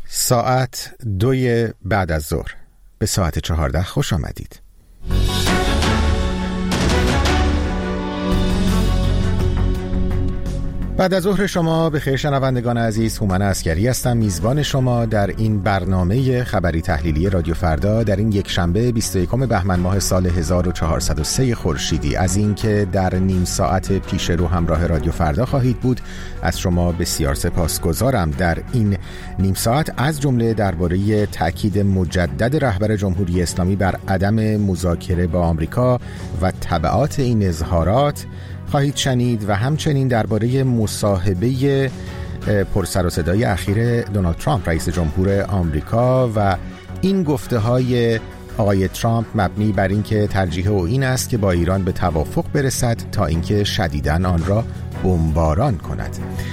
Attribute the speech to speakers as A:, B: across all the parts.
A: ساعت 2 بعد از ظهر به ساعت 14 خوش آمدید. بعد از ظهر شما بخیر شنوندگان عزیز. هومن عسکری هستم، میزبان شما در این برنامه خبری تحلیلی رادیو فردا در این یک شنبه 21 بهمن ماه سال 1403 خورشیدی. از اینکه در نیم ساعت پیش رو همراه رادیو فردا خواهید بود از شما بسیار سپاسگزارم. در این نیم ساعت از جمله درباره تأکید مجدد رهبر جمهوری اسلامی بر عدم مذاکره با آمریکا و تبعات این اظهارات خواهید شنید و همچنین درباره مصاحبه پرسر و صدای اخیر دونالد ترامپ رئیس جمهور آمریکا و این گفته‌های آقای ترامپ مبنی بر اینکه ترجیح او این است که با ایران به توافق برسد تا اینکه شدیداً آن را بمباران کند.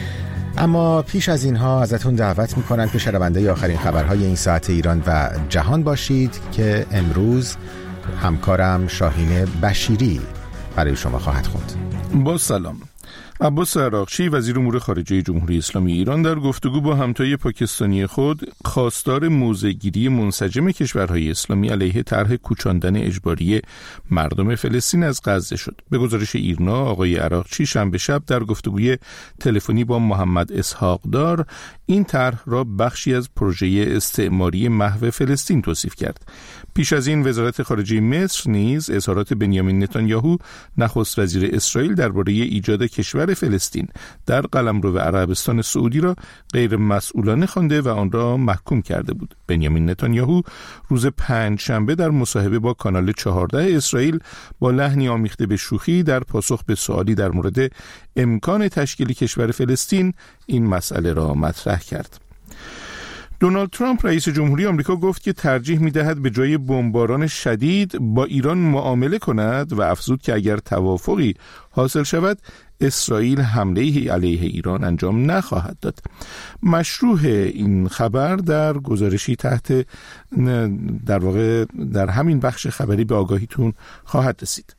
A: اما پیش از اینها ازتون دعوت می‌کنم که شنونده آخرین خبرهای این ساعت ایران و جهان باشید که امروز همکارم شاهین بشیری برای شما خواهد خوند.
B: با سلام. عباس عراقچی وزیر امور خارجه جمهوری اسلامی ایران در گفتگو با همتای پاکستانی خود خواستار موضع‌گیری منسجم کشورهای اسلامی علیه طرح کوچاندن اجباری مردم فلسطین از غزه شد. به گزارش ایرنا آقای عراقچی شنبه شب در گفتگوی تلفنی با محمد اسحاقدار این طرح را بخشی از پروژه استعماری محو فلسطین توصیف کرد. پیش از این وزارت خارجه مصر نیز اظهارات بنیامین نتانیاهو نخست وزیر اسرائیل درباره ایجاد کشور فلسطین در قلمرو عربستان سعودی را غیر مسئولانه خوانده و آن را محکوم کرده بود. بنیامین نتانیاهو روز پنجشنبه در مصاحبه با کانال 14 اسرائیل با لحنی آمیخته به شوخی در پاسخ به سوالی در مورد امکان تشکیل کشور فلسطین این مسئله را مطرح کرد. دونالد ترامپ رئیس جمهوری آمریکا گفت که ترجیح می‌دهد به جای بمباران شدید با ایران معامله کند و افزود که اگر توافقی حاصل شود اسرائیل حمله علیه ایران انجام نخواهد داد. مشروح این خبر در گزارشی تحت در واقع در همین بخش خبری به آگاهیتون خواهد رسید.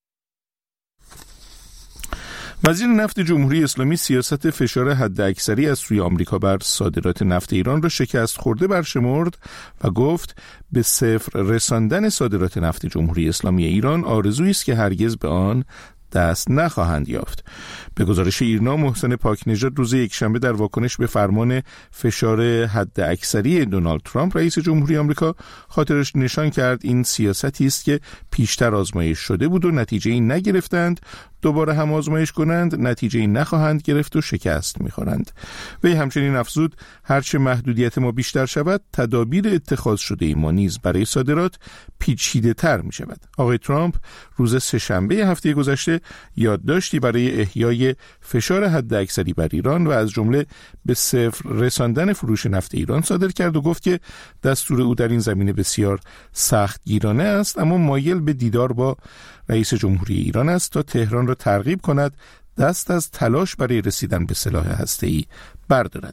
B: وزیر نفت جمهوری اسلامی سیاست فشار حداکثری از سوی آمریکا بر صادرات نفت ایران را شکست خورده برشمرد و گفت به صفر رساندن صادرات نفت جمهوری اسلامی ایران آرزویی است که هرگز به آن دست نخواهند یافت. به گزارش ایرنا محسن پاکنژاد روز یکشنبه در واکنش به فرمان فشار حداکثری دونالد ترامپ رئیس جمهوری آمریکا خاطرش نشان کرد این سیاستی است که پیشتر آزمایش شده بود و نتیجه‌ای نگرفتند، دوباره هم آزمایش کنند نتیجه‌ای نخواهند گرفت و شکست می‌خورند. وی همچنین افزود هرچه محدودیت ما بیشتر شود تدابیر اتخاذ شده ما نیز برای صادرات پیچیده‌تر می‌شود. آقای ترامپ روز سه‌شنبه هفته گذشته یادداشتی برای احیای فشار حداکثری بر ایران و از جمله به صفر رساندن فروش نفت ایران صادر کرد و گفت که دستور او در این زمینه بسیار سختگیرانه است اما مایل به دیدار با رئیس جمهوری ایران است تا تهران را ترغیب کند دست از تلاش برای رسیدن به سلاح هسته‌ای بردارد.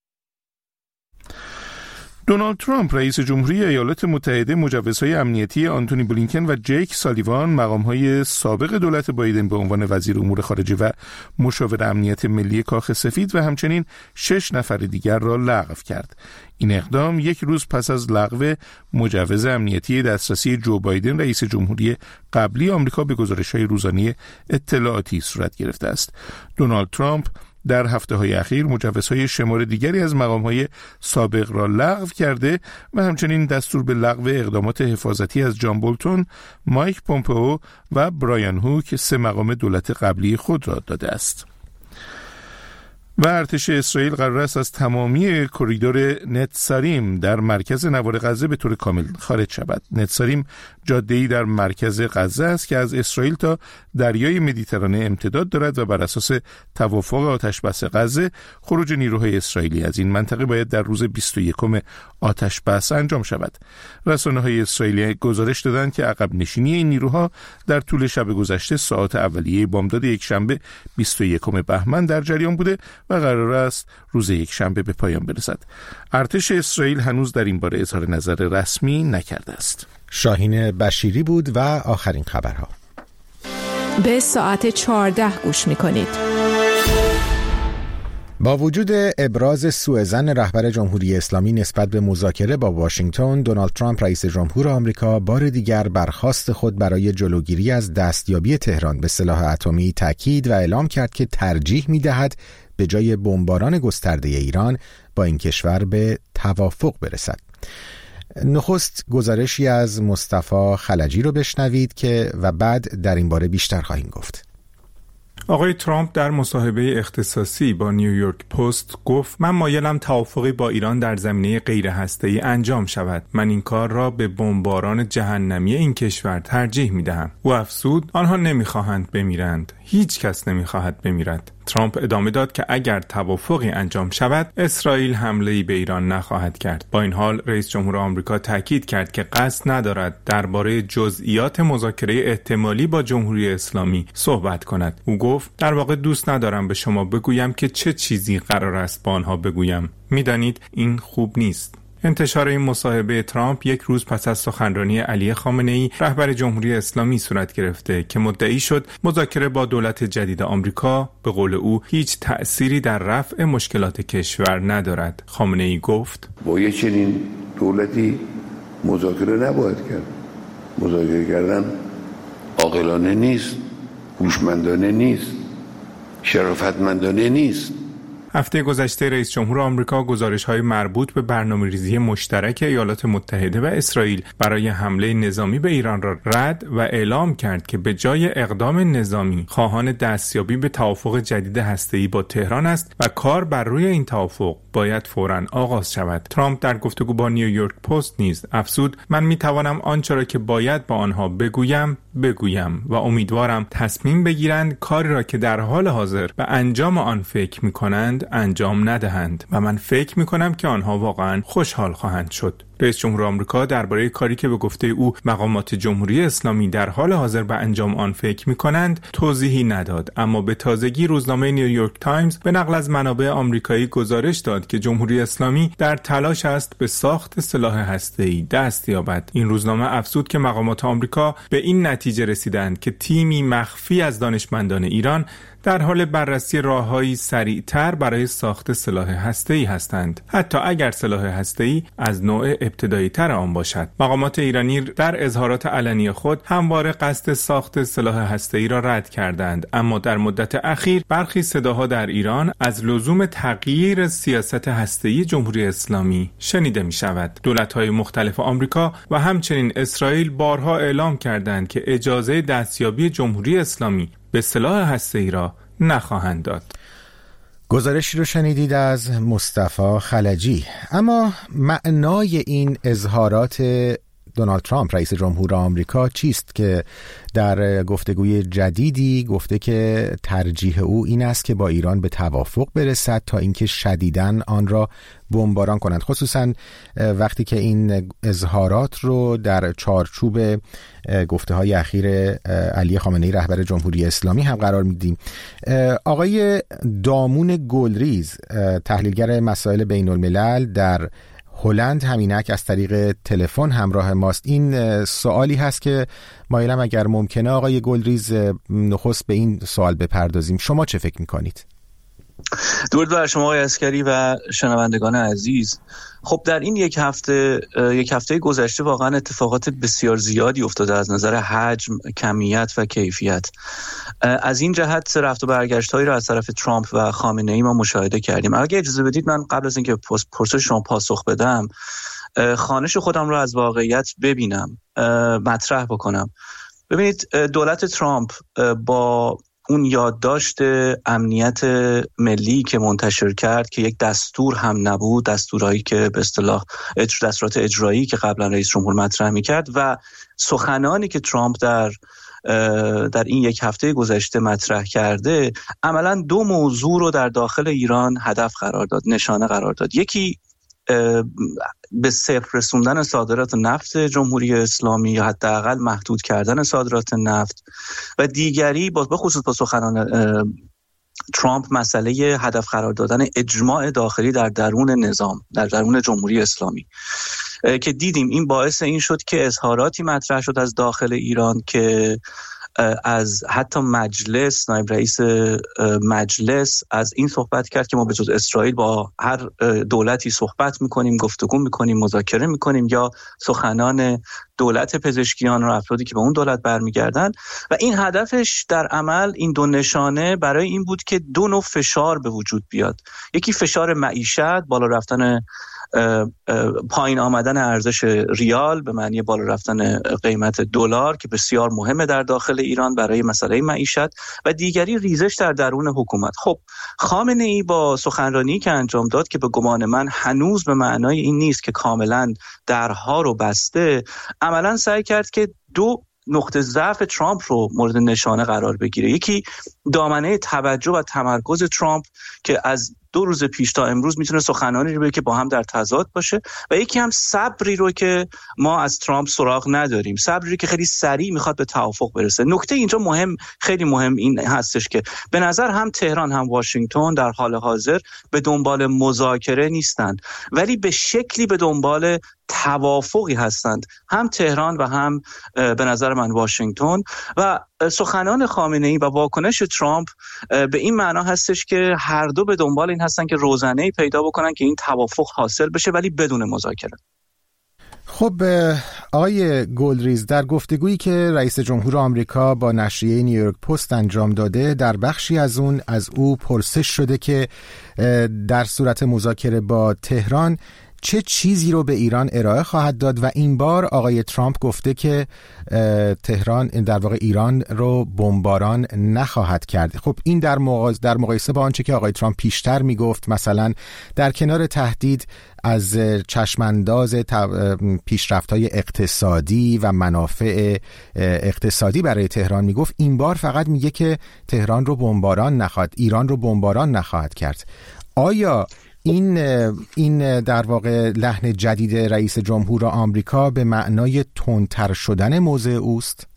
B: دونالد ترامپ رئیس جمهوری ایالات متحده مجوزهای امنیتی آنتونی بلینکن و جیک سالیوان مقامهای سابق دولت بایدن به عنوان وزیر امور خارجه و مشاور امنیت ملی کاخ سفید و همچنین 6 نفر دیگر را لغو کرد. این اقدام یک روز پس از لغو مجوز امنیتی دسترسی جو بایدن رئیس جمهوری قبلی آمریکا به گزارش‌های روزانه اطلاعاتی صورت گرفته است. دونالد ترامپ در هفته‌های اخیر مجوزهای شمار دیگری از مقام‌های سابق را لغو کرده و همچنین دستور به لغو اقدامات حفاظتی از جان بولتون، مایک پومپئو و برایان هوک 3 مقام دولت قبلی خود را داده است. و ارتش اسرائیل قرار است از تمامی کریدور نتساریم در مرکز نوار غزه به طور کامل خارج شود. نتساریم جاده‌ای در مرکز غزه است که از اسرائیل تا دریای مدیترانه امتداد دارد و بر اساس توافق آتش‌بس غزه خروج نیروهای اسرائیلی از این منطقه باید در روز 21 آتش‌بس انجام شود. رسانه‌های اسرائیلی گزارش دادند که عقب نشینی این نیروها در طول شب گذشته ساعات اولیه بامداد یکشنبه 21 بهمن در جریان بوده و قرار است روز یکشنبه به پایان برسد. ارتش اسرائیل هنوز در این باره اظهار نظر رسمی نکرده است.
A: شاهین بشیری بود و آخرین خبرها.
C: به ساعت 14 گوش می‌کنید.
A: با وجود ابراز سوءظن رهبر جمهوری اسلامی نسبت به مذاکره با واشنگتن، دونالد ترامپ رئیس جمهور آمریکا بار دیگر بر خواست خود برای جلوگیری از دستیابی تهران به سلاح اتمی تاکید و اعلام کرد که ترجیح می‌دهد به جای بمباران گسترده ایران با این کشور به توافق برسد. نخست گزارشی از مصطفی خلجی رو بشنوید که و بعد در این باره بیشتر خواهیم گفت.
C: آقای ترامپ در مصاحبه اختصاصی با نیویورک پست گفت: من مایلم توافقی با ایران در زمینه غیر هسته‌ای انجام شود. من این کار را به بمباران جهنمی این کشور ترجیح می‌دهم. او افزود: آنها نمی‌خواهند بمیرند. هیچ کس نمی‌خواهد بمیرد. ترامپ ادامه داد که اگر توافقی انجام شود، اسرائیل حمله‌ای به ایران نخواهد کرد. با این حال رئیس جمهور آمریکا تاکید کرد که قصد ندارد درباره جزئیات مذاکره احتمالی با جمهوری اسلامی صحبت کند. او گفت: در واقع دوست ندارم به شما بگویم که چه چیزی قرار است با آنها بگویم. می‌دانید این خوب نیست. انتشار این مصاحبه ترامپ یک روز پس از سخنرانی علی خامنه‌ای رهبر جمهوری اسلامی صورت گرفته که مدعی شد مذاکره با دولت جدید آمریکا به قول او هیچ تأثیری در رفع مشکلات کشور ندارد. خامنه‌ای گفت:
D: با یه چنین دولتی مذاکره نباید کرد. مذاکره کردن عاقلانه نیست، هوشمندانه نیست، شرافتمندانه نیست.
C: هفته گذشته رئیس جمهور آمریکا گزارش‌های مربوط به برنامه‌ریزی مشترک ایالات متحده و اسرائیل برای حمله نظامی به ایران را رد و اعلام کرد که به جای اقدام نظامی خواهان دستیابی به توافق جدید هسته‌ای با تهران است و کار بر روی این توافق باید فوراً آغاز شود. ترامپ در گفتگو با نیویورک پست نیز افزود: من می‌توانم آنچه را که باید با آنها بگویم و امیدوارم تصمیم بگیرند کاری را که در حال حاضر به انجام آن فکر می‌کنند انجام ندهند و من فکر می‌کنم که آنها واقعاً خوشحال خواهند شد. رئیس جمهور آمریکا درباره کاری که به گفته او مقامات جمهوری اسلامی در حال حاضر به انجام آن فکر می‌کنند توضیحی نداد، اما به تازگی روزنامه نیویورک تایمز به نقل از منابع آمریکایی گزارش داد که جمهوری اسلامی در تلاش است به ساخت سلاح هسته‌ای دست یابد. این روزنامه افزود که مقامات آمریکا به این نتیجه رسیدند که تیمی مخفی از دانشمندان ایران در حال بررسی راه‌هایی سریع‌تر برای ساخت سلاح هسته‌ای هستند، حتی اگر سلاح هسته‌ای از نوع ابتدایی‌تر آن باشد. مقامات ایرانی در اظهارات علنی خود همواره قصد ساخت سلاح هسته‌ای را رد کردند، اما در مدت اخیر برخی صداها در ایران از لزوم تغییر سیاست هسته‌ای جمهوری اسلامی شنیده می‌شود. دولت‌های مختلف آمریکا و همچنین اسرائیل بارها اعلام کردند که اجازه دستیابی جمهوری اسلامی به سلاح هسته‌ای را نخواهند داد.
A: گزارشی رو شنیدید از مصطفی خلجی. اما معنای این اظهارات دونالد ترامپ رئیس جمهور آمریکا چیست که در گفتگوی جدیدی گفته که ترجیح او این است که با ایران به توافق برسد تا اینکه شدیداً آن را بمباران کنند، خصوصاً وقتی که این اظهارات رو در چارچوب گفته‌های اخیر علی خامنه‌ای رهبر جمهوری اسلامی هم قرار میدیم. آقای دامون گلریز تحلیلگر مسائل بین الملل در هلند همینک از طریق تلفن همراه ماست. این سوالی هست که مایلم اگر ممکنه آقای گلریز نخست به این سوال بپردازیم. شما چه فکر میکنید؟
E: درود بر شما آقای عسکری و شنوندگان عزیز. خب در این یک هفته گذشته واقعا اتفاقات بسیار زیادی افتاده از نظر حجم، کمیت و کیفیت. از این جهت رفت و برگشت‌هایی را از طرف ترامپ و خامنه‌ای ما مشاهده کردیم. اگه اجازه بدید من قبل از اینکه پرسش شما پاسخ بدم خوانش خودم را از واقعیت ببینم، مطرح بکنم. ببینید دولت ترامپ با اون یادداشت امنیت ملی که منتشر کرد که یک دستور هم نبود، دستورایی که به اصطلاح دستورات اجرایی که قبلا رئیس جمهور مطرح می‌کرد و سخنانی که ترامپ در این یک هفته گذشته مطرح کرده، عملاً دو موضوع رو در داخل ایران هدف قرار داد، نشانه قرار داد. یکی به صفر رسوندن صادرات نفت جمهوری اسلامی یا حداقل محدود کردن صادرات نفت و دیگری به خصوص با سخنان ترامپ مسئله هدف قرار دادن اجماع داخلی در درون نظام، در درون جمهوری اسلامی که دیدیم این باعث این شد که اظهاراتی مطرح شد از داخل ایران که از حتی مجلس، نایب رئیس مجلس از این صحبت کرد که ما به جز اسرائیل با هر دولتی صحبت میکنیم، گفتگو میکنیم، مذاکره میکنیم، یا سخنان دولت پزشکیان و افرادی که به اون دولت برمیگردن. و این هدفش در عمل این دو نشانه برای این بود که دو نوع فشار به وجود بیاد. یکی فشار معیشت، بالا رفتن پایین آمدن ارزش ریال به معنی بالا رفتن قیمت دلار که بسیار مهمه در داخل ایران برای مسئله معیشت، و دیگری ریزش در درون حکومت. خب خامنه ای با سخنرانی که انجام داد که به گمان من هنوز به معنای این نیست که کاملا درها رو بسته، عملا سعی کرد که دو نقطه ضعف ترامپ رو مورد نشانه قرار بگیره. یکی دامنه توجه و تمرکز ترامپ که از 2 روز پیش تا امروز میتونه سخنانی رو بگه که با هم در تضاد باشه، و یکی هم صبری رو که ما از ترامپ سراغ نداریم، صبری که خیلی سریع میخواد به توافق برسه. نکته اینجا خیلی مهم این هستش که به نظر هم تهران هم واشنگتن در حال حاضر به دنبال مذاکره نیستند، ولی به شکلی به دنبال توافقی هستند، هم تهران و هم به نظر من واشنگتن. و سخنان خامنه‌ای و واکنش ترامپ به این معنا هستش که هر دو به دنبال این هستن که روزنه‌ای پیدا بکنن که این توافق حاصل بشه، ولی بدون مذاکره.
A: خب آقای گلریز، در گفتگویی که رئیس جمهور آمریکا با نشریه نیویورک پست انجام داده، در بخشی از او پرسش شده که در صورت مذاکره با تهران چه چیزی رو به ایران ارائه خواهد داد، و این بار آقای ترامپ گفته که تهران در واقع ایران رو بمباران نخواهد کرد. خب این در مقایسه با آنچه که آقای ترامپ پیشتر میگفت، مثلا در کنار تهدید از چشمانداز پیشرفت‌های اقتصادی و منافع اقتصادی برای تهران میگفت، این بار فقط میگه که تهران رو ایران رو بمباران نخواهد کرد. آیا این در واقع لحن جدید رئیس جمهور آمریکا به معنای تندتر شدن موضع اوست؟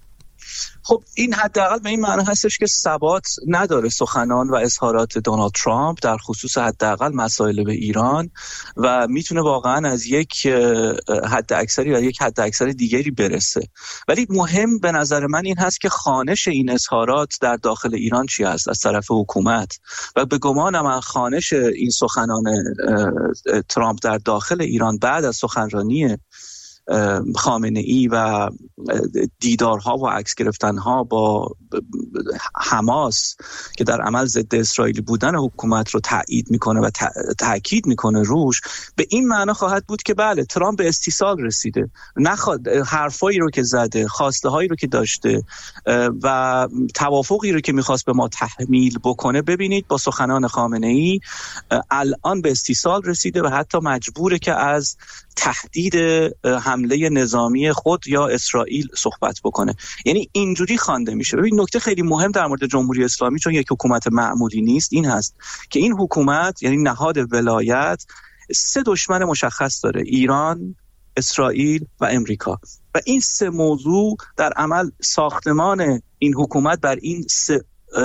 E: خب این حداقل به این معنی هستش که ثبات نداره سخنان و اظهارات دونالد ترامپ در خصوص حداقل مسائل به ایران، و میتونه واقعا از یک حد اکثری و یک حد اکثر دیگری برسه. ولی مهم به نظر من این هست که خوانش این اظهارات در داخل ایران چی است از طرف حکومت، و به گمان من خوانش این سخنان ترامپ در داخل ایران بعد از سخنرانی خامنه ای و دیدارها و عکس گرفتنها با حماس که در عمل ضد اسرائیلی بودن حکومت رو تایید میکنه و تاکید میکنه روش، به این معنا خواهد بود که بله ترامپ به استیصال رسیده، حرفایی رو که زده، خواسته هایی رو که داشته و توافقی رو که میخواست به ما تحمیل بکنه، ببینید با سخنان خامنه ای الان به استیصال رسیده و حتی مجبوره که از تهدید حمله نظامی خود یا اسرائیل صحبت بکنه. یعنی اینجوری خوانده میشه. ببین نکته خیلی مهم در مورد جمهوری اسلامی، چون یک حکومت معمولی نیست، این هست که این حکومت یعنی نهاد ولایت 3 دشمن مشخص داره: ایران، اسرائیل و امریکا. و این 3 موضوع در عمل ساختمان این حکومت بر این 3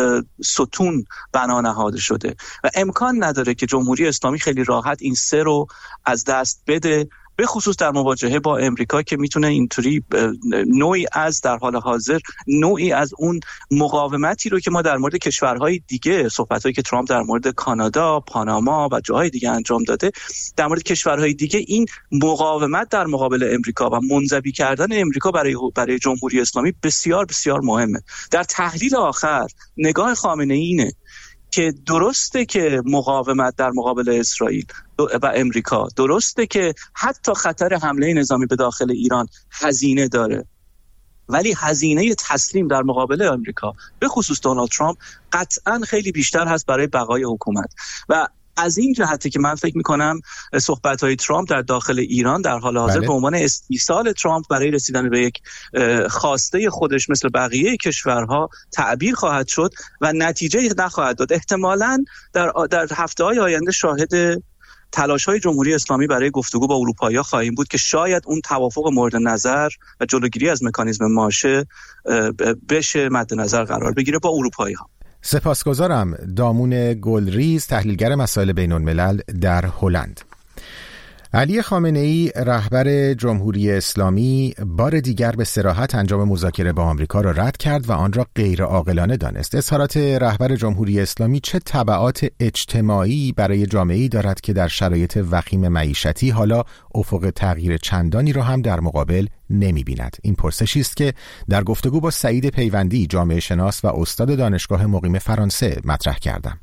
E: ستون بنا نهاده شده و امکان نداره که جمهوری اسلامی خیلی راحت این 3 رو از دست بده، به خصوص در مواجهه با امریکا که میتونه اینطوری نوعی از در حال حاضر نوعی از اون مقاومتی رو که ما در مورد کشورهای دیگه، صحبتایی که ترامپ در مورد کانادا، پاناما و جاهای دیگه انجام داده، در مورد کشورهای دیگه این مقاومت در مقابل امریکا و منزوی کردن امریکا برای جمهوری اسلامی بسیار بسیار مهمه. در تحلیل آخر نگاه خامنه ای اینه که درسته که مقاومت در مقابل اسرائیل و امریکا، درسته که حتی خطر حمله نظامی به داخل ایران هزینه داره، ولی هزینه تسلیم در مقابل امریکا به خصوص دونالد ترامپ قطعاً خیلی بیشتر هست برای بقای حکومت. و از این جهته که من فکر میکنم صحبت‌های ترامپ در داخل ایران در حال حاضر به عنوان استیصال ترامپ برای رسیدن به یک خواسته خودش مثل بقیه کشورها تعبیر خواهد شد و نتیجه نخواهد داد. احتمالاً در هفته‌های آینده شاهد تلاش‌های جمهوری اسلامی برای گفتگو با اروپایی‌ها خواهیم بود که شاید اون توافق مورد نظر و جلوگیری از مکانیزم ماشه بشه مد نظر قرار بگیره با اروپایی‌ها.
A: سپاسگزارم. دامون گلریز، تحلیلگر مسائل بین‌الملل در هلند. علی خامنه‌ای رهبر جمهوری اسلامی بار دیگر به صراحت انجام مذاکره با آمریکا را رد کرد و آن را غیر عاقلانه دانست. اظهارات رهبر جمهوری اسلامی چه تبعات اجتماعی برای جامعه‌ای دارد که در شرایط وخیم معیشتی حالا افق تغییر چندانی را هم در مقابل نمی‌بیند؟ این پرسشی است که در گفتگو با سعید پیوندی، جامعه شناس و استاد دانشگاه مقیم فرانسه مطرح کردم.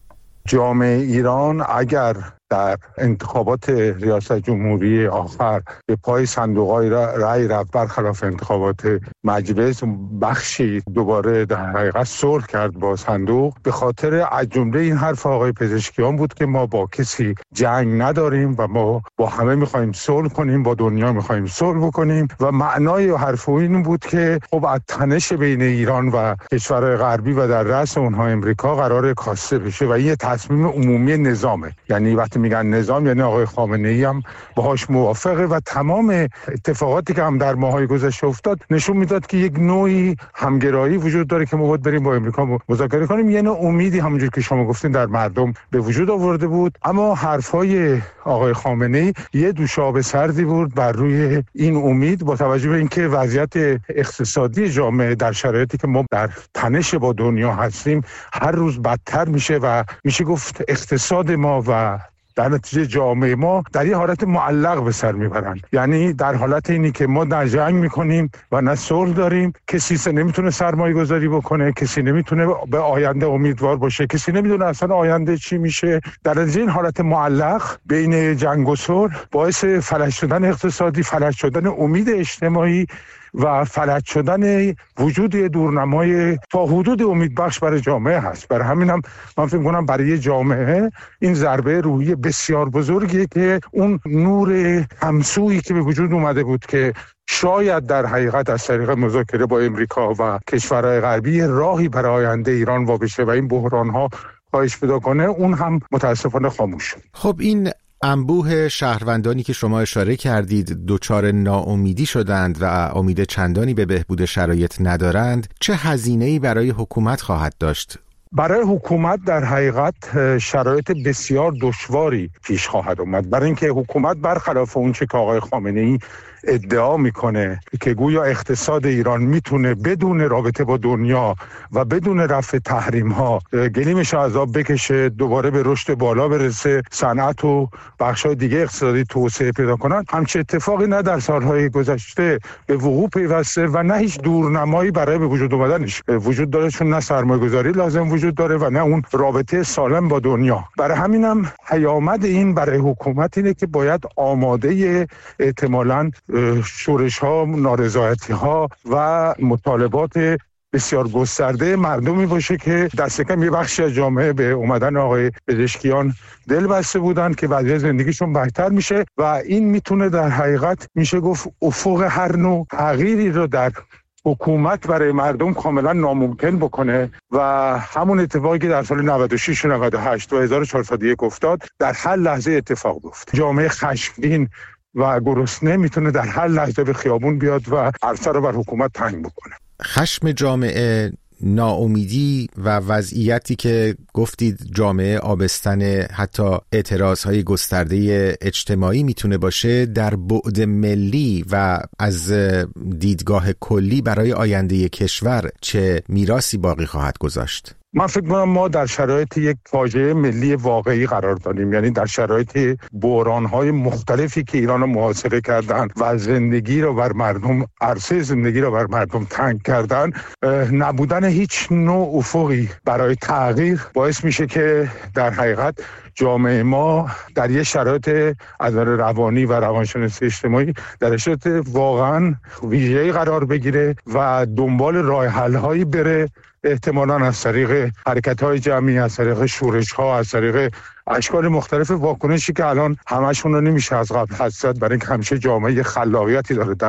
F: جامعه ایران اگر در انتخابات ریاست جمهوری آخر به پای صندوق‌های رأی رفت برخلاف انتخابات مجلس، بخشی دوباره در حقیقت صلح کرد با صندوق، به خاطر از جمله این حرف آقای پزشکیان بود که ما با کسی جنگ نداریم و ما با همه می‌خوایم صلح کنیم، با دنیا می‌خوایم صلح بکنیم. و معنای حرف این بود که خب از تنش بین ایران و کشورهای غربی و در رأس اونها امریکا قرار کاسته بشه و این یه تصمیم عمومی نظامه. یعنی وقتی میگن نظام یعنی آقای خامنه‌ای هم باهاش موافقه و تمام اتفاقاتی که هم در ماهای گذشته افتاد نشون میداد که یک نوعی همگرایی وجود داره که ما باید بریم با امریکا مذاکره کنیم. یه نوع امیدی همونجوری که شما گفتین در مردم به وجود آورده بود، اما حرفای آقای خامنه‌ای یه دوشاب سردی بود بر روی این امید، با توجه به اینکه وضعیت اقتصادی جامعه در شرایطی که ما در تنش با دنیا هستیم هر روز بدتر میشه و میشه گفت اقتصاد ما و در نتیجه جامعه ما در یه حالت معلق به سر میبرن. یعنی در حالت اینی که ما نه جنگ میکنیم و نه صلح داریم، کسی نمیتونه سرمایه گذاری بکنه، کسی نمیتونه به آینده امیدوار باشه، کسی نمیدونه اصلا آینده چی میشه. در نتیجه این حالت معلق بین جنگ و صلح باعث فلج شدن اقتصادی، فلج شدن امید اجتماعی و فلج شدن وجود دورنمای تا حدود امیدبخش برای جامعه هست. برای همینم من فکر کنم برای جامعه این ضربه روحی بسیار بزرگیه که اون نور همسویی که به وجود اومده بود که شاید در حقیقت از طریق مذاکره با امریکا و کشورهای غربی راهی برای آینده ایران وا بشه و این بحران‌ها کاهش پیدا کنه، اون هم متاسفانه خاموش شد.
A: خب این انبوه شهروندانی که شما اشاره کردید دچار ناامیدی شدند و امید چندانی به بهبود شرایط ندارند، چه هزینه‌ای برای حکومت خواهد داشت؟
F: برای حکومت در حقیقت شرایط بسیار دشواری پیش خواهد اومد، برای اینکه حکومت برخلاف اون چه که آقای خامنه‌ای ادعا میکنه که گویا اقتصاد ایران میتونه بدون رابطه با دنیا و بدون رفع تحریم ها گلیمش از آب بکشه، دوباره به رشد بالا برسه، صنعت و بخشای دیگه اقتصادی توسعه پیدا کنن، همچه اتفاقی نه در سالهای گذشته به وقوع پیوسته و نه هیچ دورنمایی برای به وجود اومدنش وجود داره، چون نه سرمایه‌گذاری لازم وجود داره و نه اون رابطه سالم با دنیا. برای همینم پیامد این برای حکومت اینه که باید آماده احتمالاً شورش ها، نارضایتی ها و مطالبات بسیار گسترده مردمی باشه که دست کم یه بخشی از جامعه به اومدن آقای پزشکیان دل بسته بودن که وضعیت زندگیشون بهتر میشه و این میتونه در حقیقت میشه گفت افق هر نوع تغییری رو در حکومت برای مردم کاملا ناممکن بکنه و همون اتفاقی که در سال 96 و 98 و 1401 افتاد در هر لحظه اتفاق بیفته. جامعه خشمگین و گرسنه میتونه در هر لحظه به خیابون بیاد و عرصه رو بر حکومت تنگ بکنه.
A: خشم جامعه، ناامیدی و وضعیتی که گفتید جامعه آبستن حتی اعتراضهای گسترده اجتماعی میتونه باشه، در بعد ملی و از دیدگاه کلی برای آینده کشور چه میراثی باقی خواهد گذاشت؟
F: من فکر کنم ما در شرایط یک فاجعه ملی واقعی قرار داریم، یعنی در شرایط بحران‌های مختلفی که ایران رو محاصره کردن و زندگی رو بر مردم، عرصه زندگی رو بر مردم تنگ کردن، نبودن هیچ نوع افقی برای تغییر باعث میشه که در حقیقت جامعه ما در یه شرایط از نظر روانی و روانشناسی اجتماعی در شرایط واقعا ویژه‌ای قرار بگیره و دنبال راه حل‌هایی بره، احتمالاً از طریق حرکت‌های جمعی، از طریق شورش‌ها، از طریق اشکال مختلف واکنشی که الان همشون رو نمیشه از قبل حد زد، برای اینکه همیشه جامعه خلاقیتی داره در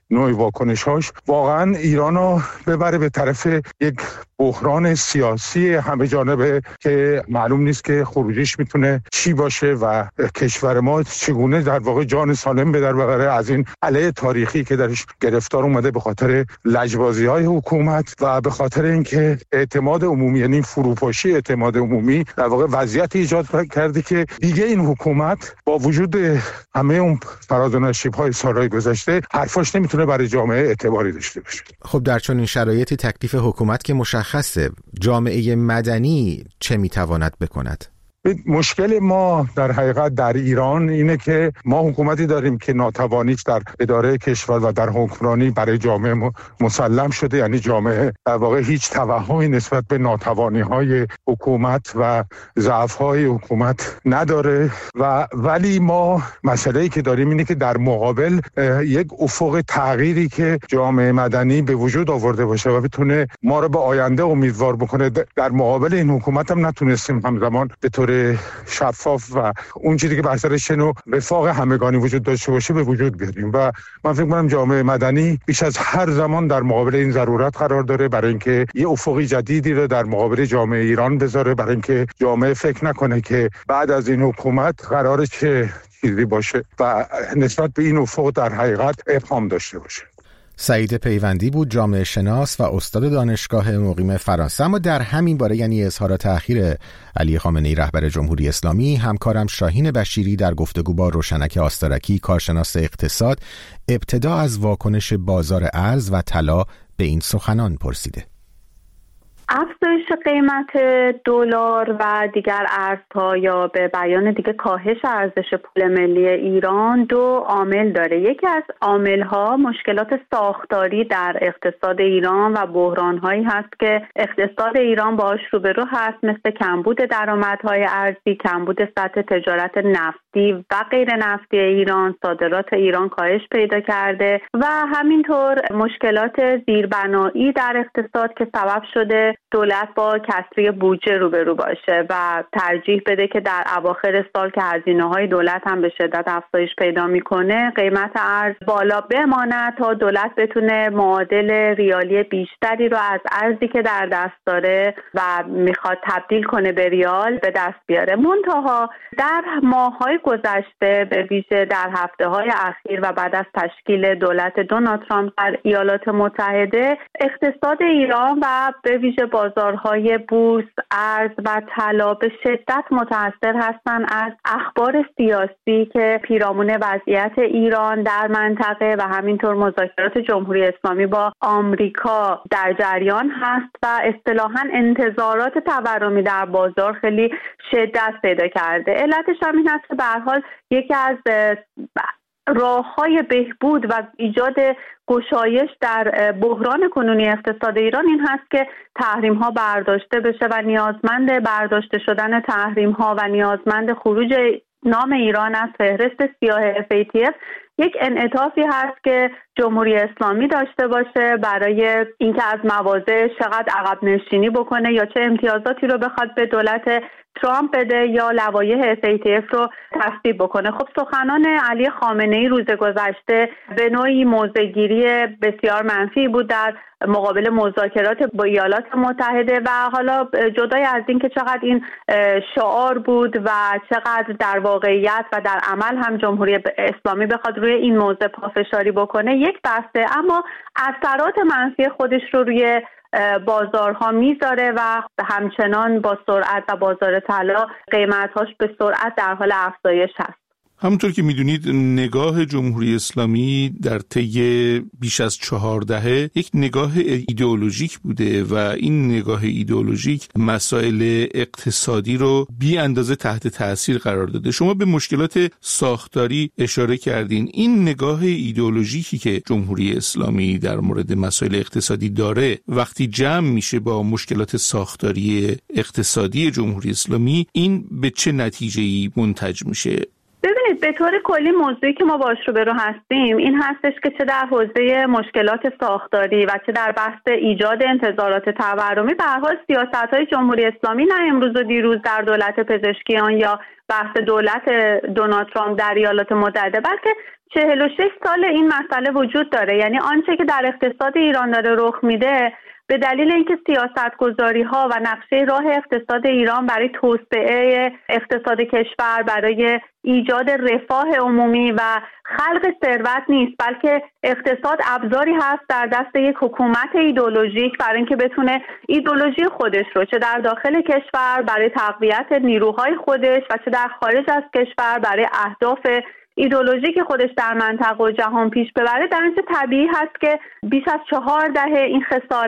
F: نوع واکنش‌هاش واقعا ایرانو ببره به طرف یک بحران سیاسی همه جانبه که معلوم نیست که خروجیش میتونه چی باشه و کشور ما چگونه در واقع جان سالم به در ببره از این علیه تاریخی که درش گرفتار اومده به خاطر لجبازی‌های حکومت و به خاطر اینکه اعتماد عمومی، یعنی فروپاشی اعتماد عمومی، در واقع وضعیت ایجاد کرده که دیگه این حکومت با وجود همه اون فراز و نشیب‌های سال‌های گذشته حرفاش نمیتونه برای جامعه اعتباری داشته باشه.
A: خب در چنین شرایطی تکلیف حکومت که مشخصه، جامعه مدنی چه میتواند بکند؟
F: مشکل ما در حقیقت در ایران اینه که ما حکومتی داریم که ناتوانیش در اداره کشور و در حکمرانی برای جامعه مسلم شده، یعنی جامعه در واقع هیچ توهمی نسبت به ناتوانی‌های حکومت و ضعف‌های حکومت نداره و ولی ما مسئله‌ای که داریم اینه که در مقابل یک افق تغییری که جامعه مدنی به وجود آورده باشه و بتونه ما رو به آینده امیدوار بکنه، در مقابل این حکومت هم نتونستیم همزمان به طور شفاف و اون چیزی که بر سر شنو وفاق همگانی وجود داشته باشه به وجود بیاریم و من فکر کنم جامعه مدنی بیش از هر زمان در مقابل این ضرورت قرار داره برای اینکه یه افقی جدیدی رو در مقابل جامعه ایران بذاره، برای اینکه جامعه فکر نکنه که بعد از این حکومت قراره چه چیزی باشه و نسبت به این افق در حقیقت ابهام داشته باشه.
A: سعید پیوندی بود، جامعه شناس و استاد دانشگاه مقیم فرانسه. اما در همین باره، یعنی اظهار تأخیر علی خامنه‌ای رهبر جمهوری اسلامی، همکارم شاهین بشیری در گفتگو با روشنک آسترکی کارشناس اقتصاد ابتدا از واکنش بازار ارز و طلا به این سخنان پرسیده.
G: افزایش قیمت دلار و دیگر ارزها یا به بیان دیگه کاهش ارزش پول ملی ایران دو عامل داره. یکی از عاملها مشکلات ساختاری در اقتصاد ایران و بحران‌هایی هست که اقتصاد ایران باهاش روبرو هست، مثل کمبود درآمدهای ارزی، کمبود سطح تجارت نفتی و غیر نفتی ایران، صادرات ایران کاهش پیدا کرده و همینطور مشکلات زیربنایی در اقتصاد که سبب شده دولت با کسری بودجه روبرو باشه و ترجیح بده که در اواخر سال که هزینه‌های دولت هم به شدت افزایش پیدا میکنه قیمت ارز بالا بماند تا دولت بتونه معادل ریالی بیشتری رو از ارزی که در دست داره و میخواد تبدیل کنه به ریال به دست بیاره. منتها در ماه‌های گذشته، به ویژه در هفته‌های اخیر و بعد از تشکیل دولت دونالد ترامپ در ایالات متحده، اقتصاد ایران و به ویژه بازارهای بورس، ارز و طلا به شدت متأثر هستند از اخبار سیاسی که پیرامون وضعیت ایران در منطقه و همینطور مذاکرات جمهوری اسلامی با آمریکا در جریان هست و اصطلاحاً انتظارات تورمی در بازار خیلی شدت پیدا کرده. علتش هم این است که به هر حال یکی از راه‌های بهبود و ایجاد گشایش در بحران کنونی اقتصاد ایران این هست که تحریم‌ها برداشته بشه و نیازمند برداشته شدن تحریم‌ها و نیازمند خروج نام ایران از فهرست سیاه FATF یک انعطافی هست که جمهوری اسلامی داشته باشه برای اینکه از مواضع چقدر عقب نشینی بکنه یا چه امتیازاتی رو بخواد به دولت ترامپ بده یا لوایح FATF رو تصویب بکنه. خب سخنان علی خامنه‌ای روز گذشته به نوعی موضع‌گیری بسیار منفی بود در مقابل مذاکرات با ایالات متحده و حالا جدای از این که چقدر این شعار بود و چقدر در واقعیت و در عمل هم جمهوری اسلامی بخواد روی این موضوع پافشاری بکنه یک بحثه، اما اثرات منفی خودش رو روی بازارها میذاره و همچنان با سرعت و بازار طلا قیمت‌هاش به سرعت در حال افزایش هست.
B: همونطور که میدونید نگاه جمهوری اسلامی در طی بیش از 4 دهه یک نگاه ایدئولوژیک بوده و این نگاه ایدئولوژیک مسائل اقتصادی رو بی اندازه تحت تأثیر قرار داده. شما به مشکلات ساختاری اشاره کردین. این نگاه ایدئولوژیکی که جمهوری اسلامی در مورد مسائل اقتصادی داره وقتی جمع میشه با مشکلات ساختاری اقتصادی جمهوری اسلامی، این به چه نتیجه‌ای منتج میشه؟
G: ببینید به طور کلی موضوعی که ما باش روبرو هستیم این هستش که چه در حوزه مشکلات ساختاری و چه در بحث ایجاد انتظارات تورمی به هر حال سیاست‌های جمهوری اسلامی نه امروز و دیروز در دولت پزشکیان یا بحث دولت دونالد ترامپ در ایالات متحده، بلکه 46 سال این مسئله وجود داره. یعنی آنچه که در اقتصاد ایران داره رخ میده به دلیل اینکه سیاست‌گذاری‌ها و نقشه راه اقتصاد ایران برای توسعه اقتصاد کشور، برای ایجاد رفاه عمومی و خلق ثروت نیست، بلکه اقتصاد ابزاری هست در دست یک حکومت ایدئولوژیک برای اینکه بتونه ایدئولوژی خودش رو چه در داخل کشور برای تقویت نیروهای خودش و چه در خارج از کشور برای اهداف ایدئولوژی که خودش در منطقه و جهان پیش ببره. در اینجا طبیعی هست که بیش از 4 دهه این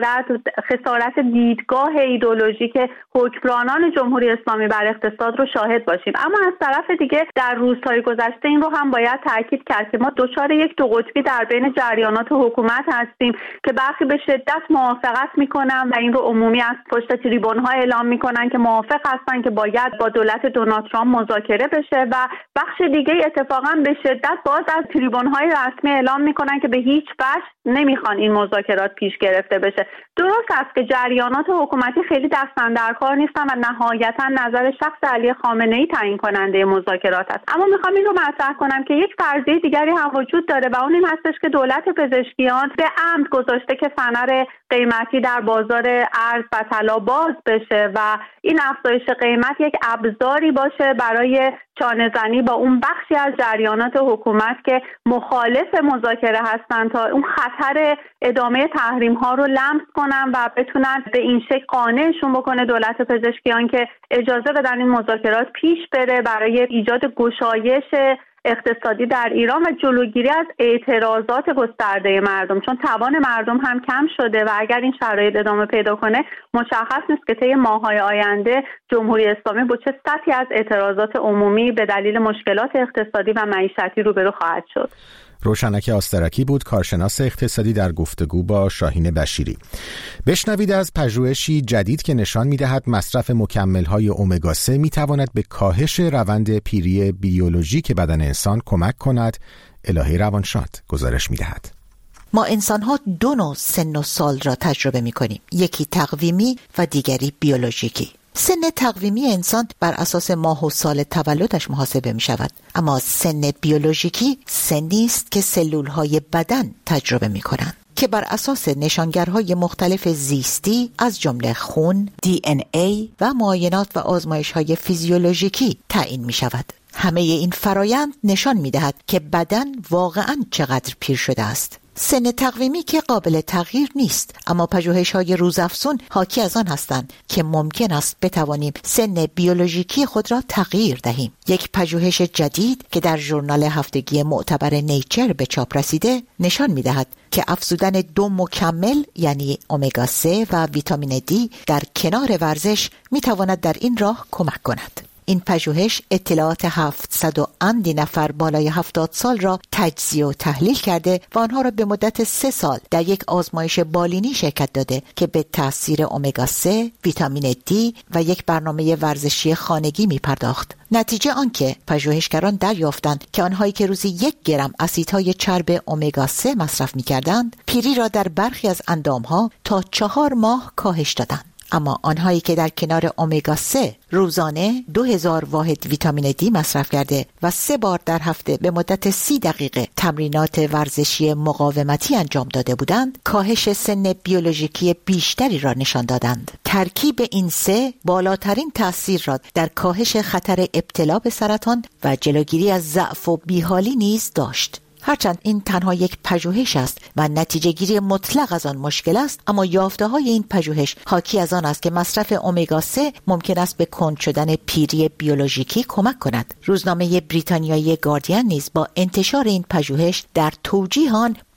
G: خسارت دیدگاه ایدئولوژیک حکمرانان جمهوری اسلامی بر اقتصاد رو شاهد باشیم. اما از طرف دیگه در روزهای گذشته این رو هم باید تاکید کرد که ما دچار یک دو قطبی در بین جریانات حکومت هستیم که برخی به شدت موافقت میکنن و این رو عمومی از پشت تریبون‌ها اعلام میکنن که موافق هستن که باید با دولت دونالد ترامپ مذاکره بشه و بخش دیگه اتفاقا به شدت باز از تریبون‌های رسمی اعلام میکنن که به هیچ وجه نمیخوان این مذاکرات پیش گرفته بشه. درست است که جریانات حکومتی خیلی دستن در کار نیستن و نهایتا نظر شخص علی خامنه‌ای تعیین کننده مذاکرات است. اما میخوام این رو مطرح کنم که یک فرضیه دیگری هم وجود داره و اون این هستش که دولت پزشکیان به عمد گذاشته که فنر قیمتی در بازار ارز و طلا باز بشه و این افزایش قیمت یک ابزاری باشه برای چانه‌زنی با اون بخشی از جریانات حکومت که مخالف مذاکره هستن تا اون خطر ادامه تحریم ها رو لمس کنن و بتونن به این شکل قانعشون بکنه دولت پزشکیان که اجازه بدن این مذاکرات پیش بره برای ایجاد گشایش اقتصادی در ایران و جلوگیری از اعتراضات گسترده مردم، چون توان مردم هم کم شده و اگر این شرایط ادامه پیدا کنه مشخص نیست که طی ماه‌های آینده جمهوری اسلامی با چه سطحی از اعتراضات عمومی به دلیل مشکلات اقتصادی و معیشتی روبرو خواهد شد.
A: روشنک آسترکی بود، کارشناس اقتصادی، در گفتگو با شاهین بشیری. بشنوید از پژوهشی جدید که نشان می‌دهد مصرف مکمل‌های امگا 3 می‌تواند به کاهش روند پیری بیولوژیک بدن انسان کمک کند. الهی روانشاد گزارش می‌دهد.
H: ما انسان‌ها 2 نوع سن و سال را تجربه می‌کنیم، یکی تقویمی و دیگری بیولوژیکی. سن تقویمی انسان بر اساس ماه و سال تولدش محاسبه می شود، اما سن بیولوژیکی سنی است که سلولهای بدن تجربه می کنند که بر اساس نشانگرهای مختلف زیستی از جمله خون، DNA و معاینات و آزمایش‌های فیزیولوژیکی تعیین می شود. همه این فرایند نشان می دهد که بدن واقعاً چقدر پیر شده است. سن تقویمی که قابل تغییر نیست، اما پژوهش‌های روزافزون حاکی از آن هستند که ممکن است بتوانیم سن بیولوژیکی خود را تغییر دهیم. یک پژوهش جدید که در ژورنال هفتگی معتبر نیچر به چاپ رسیده نشان می‌دهد که افزودن 2 مکمل یعنی امگا 3 و ویتامین دی در کنار ورزش می‌تواند در این راه کمک کند. این پژوهش اطلاعات 700 نفر بالای 70 سال را تجزیه و تحلیل کرده و آنها را به مدت 3 سال در یک آزمایش بالینی شرکت داده که به تاثیر امگا 3، ویتامین دی و یک برنامه ورزشی خانگی می پرداخت. نتیجه آنکه پژوهشگران دریافتند که آنهایی که روزی 1 گرم اسیدهای چرب امگا 3 مصرف می کردند، پیری را در برخی از اندامها تا 4 ماه کاهش دادند. اما آنهایی که در کنار امگا 3 روزانه 2000 واحد ویتامین دی مصرف کرده و 3 بار در هفته به مدت 30 دقیقه تمرینات ورزشی مقاومتی انجام داده بودند، کاهش سن بیولوژیکی بیشتری را نشان دادند. ترکیب این 3 بالاترین تأثیر را در کاهش خطر ابتلا به سرطان و جلوگیری از ضعف و بیحالی نیز داشت. هرچند این تنها یک پژوهش است و نتیجه گیری مطلق از آن مشکل است، اما یافته های این پژوهش حاکی از آن است که مصرف امگا 3 ممکن است به کند شدن پیری بیولوژیکی کمک کند. روزنامه بریتانیایی گاردین نیز با انتشار این پژوهش در توجیه آن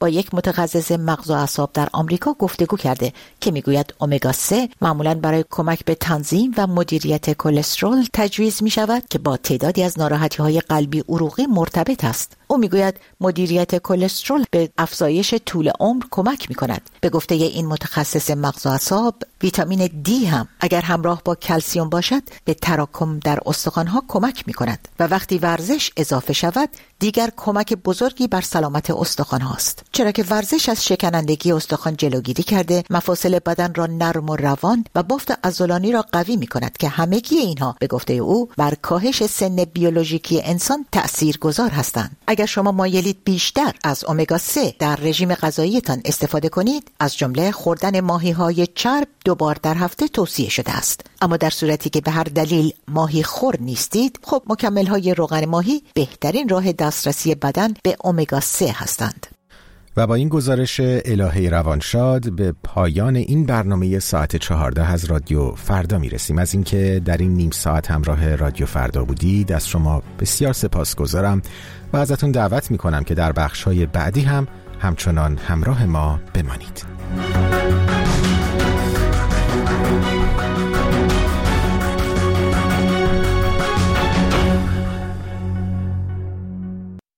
H: با یک متخصص مغز و اعصاب در آمریکا گفتگو کرده که میگوید امگا 3 معمولاً برای کمک به تنظیم و مدیریت کلسترول تجویز می شود که با تعدادی از ناراحتی‌های قلبی عروقی مرتبط است. او میگوید مدیریت کلسترول به افزایش طول عمر کمک می کند. به گفته این متخصص مغز و اعصاب، ویتامین دی هم اگر همراه با کلسیم باشد به تراکم در استخوان‌ها کمک می کند و وقتی ورزش اضافه شود دیگر کمک بزرگی بر سلامت استخوان هاست، چرا که ورزش از شکنندگی استخوان جلوگیری کرده، مفاصل بدن را نرم و روان و بافت عضلانی را قوی می کند که همگی اینها به گفته او بر کاهش سن بیولوژیکی انسان تأثیرگذار هستند. اگر شما مایلید بیشتر از امگا 3 در رژیم غذاییتان استفاده کنید، از جمله خوردن ماهی‌های چرب 2 بار در هفته توصیه شده است. اما در صورتی که به هر دلیل ماهی خور نیستید، خب مکمل‌های روغن ماهی بهترین راه دسترسی بدن به امگا 3 هستند.
A: و با این گزارش الهه روانشاد به پایان این برنامه ساعت 14 از رادیو فردا میرسیم. از اینکه در این نیم ساعت همراه رادیو فردا بودید از شما بسیار سپاسگزارم و ازتون دعوت میکنم که در بخش‌های بعدی هم همچنان همراه ما بمانید.